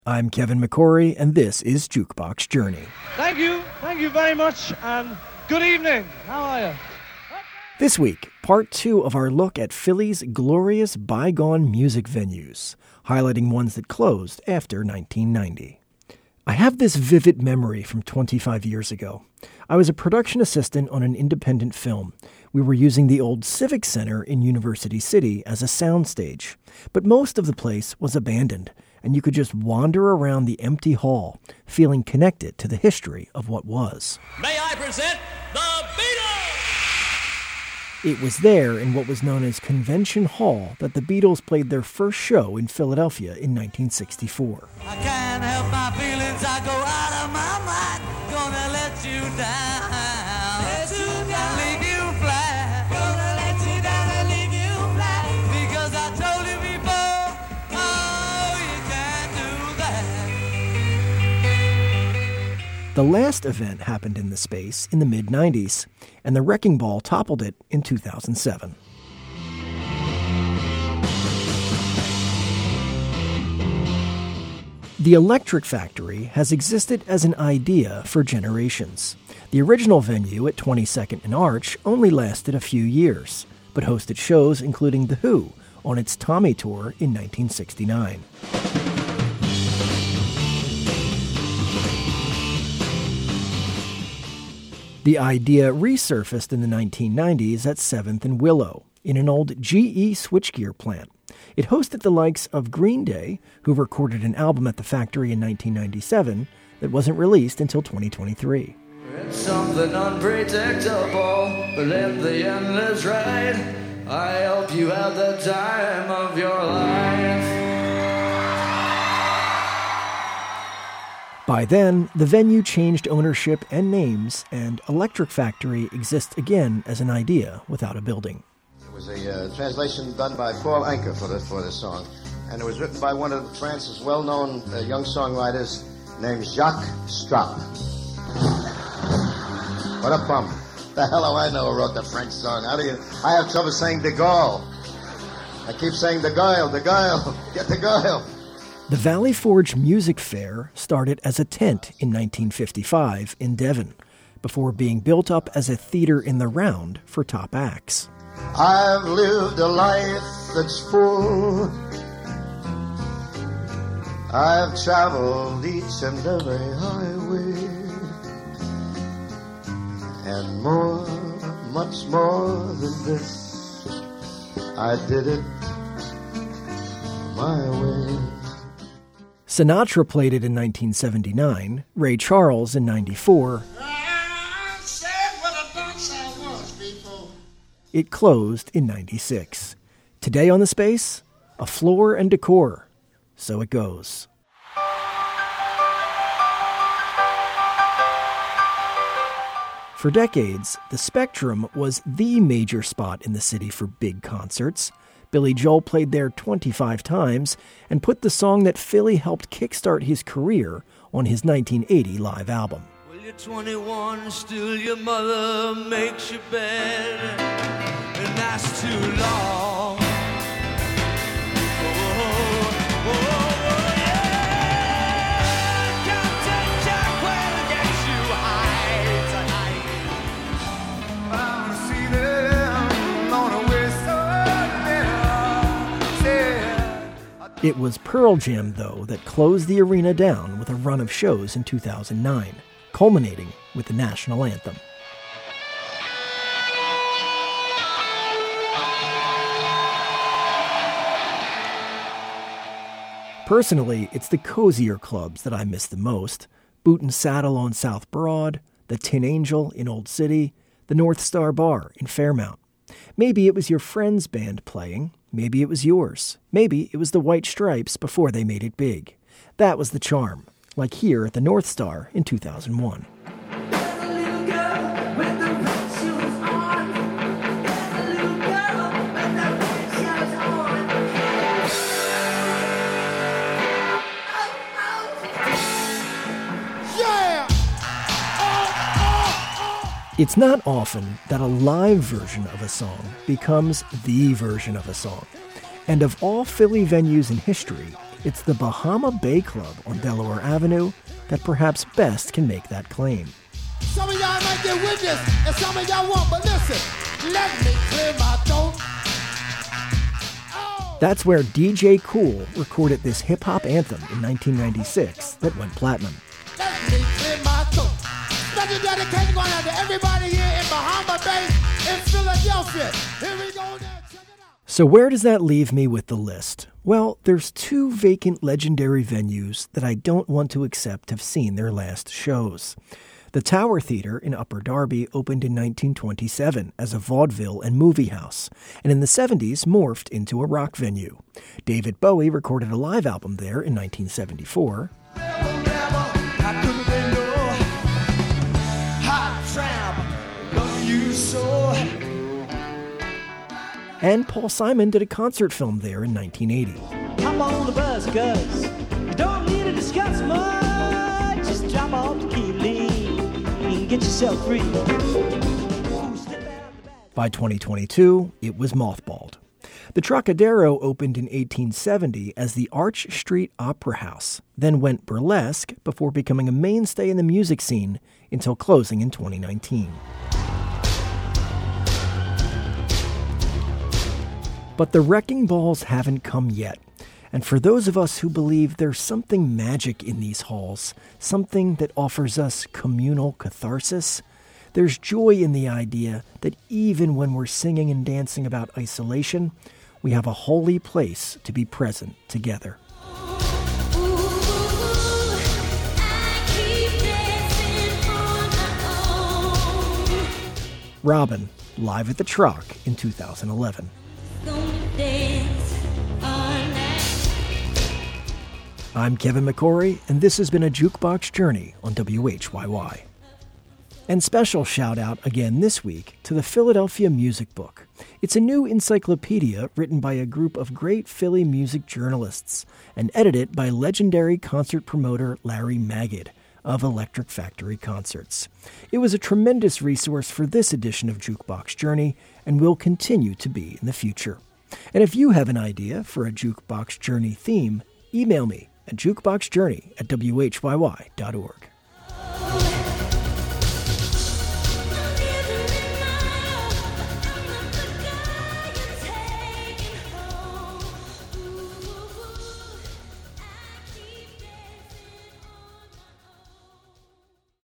I'm Kevin McCory, and this is Jukebox Journey. Thank you very much, and good evening. How are you? This week, part 2 of our look at Philly's glorious bygone music venues, highlighting ones that closed after 1990. I have this vivid memory from 25 years ago. I was a production assistant on an independent film. We were using the old Civic Center in University City as a soundstage, but most of the place was abandoned, and you could just wander around the empty hall, feeling connected to the history of what was. May I present the Beatles? It was there in what was known as Convention Hall that the Beatles played their first show in Philadelphia in 1964. I can't help my feelings, I go out of my mind. Gonna let you down. Let you down. Leave you flat. Gonna let you down and leave you flat. Because I told you before, oh, you can't do that. The last event happened in the space in the mid-90s, and the Wrecking Ball toppled it in 2007. The Electric Factory has existed as an idea for generations. The original venue at 22nd and Arch only lasted a few years, but hosted shows including The Who on its Tommy Tour in 1969. The idea resurfaced in the 1990s at 7th and Willow, in an old GE switchgear plant. It hosted the likes of Green Day, who recorded an album at the factory in 1997 that wasn't released until 2023. It's something unpredictable, but in the end is right. I hope you have the time of your life. By then, the venue changed ownership and names, and Electric Factory exists again as an idea without a building. It was a translation done by Paul Anka for the song, and it was written by one of France's well-known young songwriters named Jacques Strauss. What a bum. The hell do I know who wrote the French song? I have trouble saying de Gaulle. I keep saying de Gaulle, get de Gaulle. The Valley Forge Music Fair started as a tent in 1955 in Devon, before being built up as a theater in the round for top acts. I've lived a life that's full. I've traveled each and every highway, and more, much more than this, I did it my way. Sinatra played it in 1979, Ray Charles in 94. It closed in 96. Today on the space, a floor and decor. So it goes. For decades, the Spectrum was the major spot in the city for big concerts. Billy Joel played there 25 times and put the song that Philly helped kickstart his career on his 1980 live album. Well, you're 21, still your mother makes your bed, and that's too long. Captain Jack will get you high tonight. I wanna see them on a whistle. It was Pearl Jam, though, that closed the arena down with a run of shows in 2009, culminating with the national anthem. Personally, it's the cozier clubs that I miss the most. Boot and Saddle on South Broad, the Tin Angel in Old City, the North Star Bar in Fairmount. Maybe it was your friend's band playing. Maybe it was yours. Maybe it was the White Stripes before they made it big. That was the charm, like here at the North Star in 2001. It's not often that a live version of a song becomes the version of a song. And of all Philly venues in history, It's the Bahama Bay Club on Delaware Avenue that perhaps best can make that claim. Some of y'all might get with this, and some of y'all won't, but listen, let me clear my throat. That's where DJ Kool recorded this hip-hop anthem in 1996 that went platinum. Let me clear my throat. Special dedication going out to everybody here in Bahama Bay, in Philadelphia. Here we go now, check it out. So where does that leave me with the list? Well, there's two vacant legendary venues that I don't want to accept have seen their last shows. The Tower Theater in Upper Darby opened in 1927 as a vaudeville and movie house, and in the 70s morphed into a rock venue. David Bowie recorded a live album there in 1974. And Paul Simon did a concert film there in 1980. I'm on the bus, cuz you don't need to discuss much. Just drop off the key, lean, and get yourself free. By 2022, it was mothballed. The Trocadero opened in 1870 as the Arch Street Opera House, then went burlesque before becoming a mainstay in the music scene until closing in 2019. But the wrecking balls haven't come yet. And for those of us who believe there's something magic in these halls, something that offers us communal catharsis, there's joy in the idea that even when we're singing and dancing about isolation, we have a holy place to be present together. Robin, live at the Troc in 2011. I'm Kevin McCory, and this has been a Jukebox Journey on WHYY. And special shout out again this week to the Philadelphia Music Book. It's a new encyclopedia written by a group of great Philly music journalists and edited by legendary concert promoter Larry Magid of Electric Factory Concerts. It was a tremendous resource for this edition of Jukebox Journey and will continue to be in the future. And if you have an idea for a Jukebox Journey theme, email me at jukeboxjourney@whyy.org.